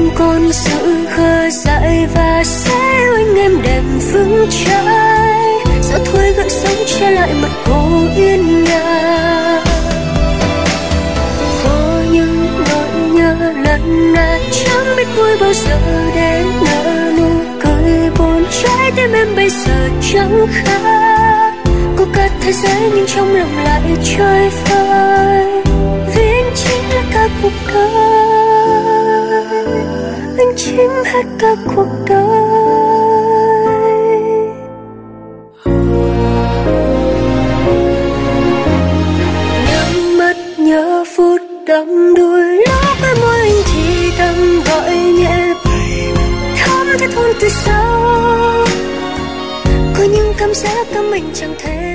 còn sự khờ dại và sẽ anh em đẹp vững trái. Gió thôi gợi sống che lại mặt cô yên nhà. Có những nỗi nhớ lần nào chẳng biết vui bao giờ để nở nụ cười buồn. Trái tim em bây giờ chẳng khác, có cả thế giới nhưng trong lòng lại chơi vơi. Vì anh chính là cả cuộc đời, anh chiếm hết cả cuộc đời. Nhắm mắt nhớ phút đắm đuối, lúc em môi anh thì thầm gọi nhẹ, thắm thiết hôn từ sau. Có những cảm giác tâm mình chẳng thể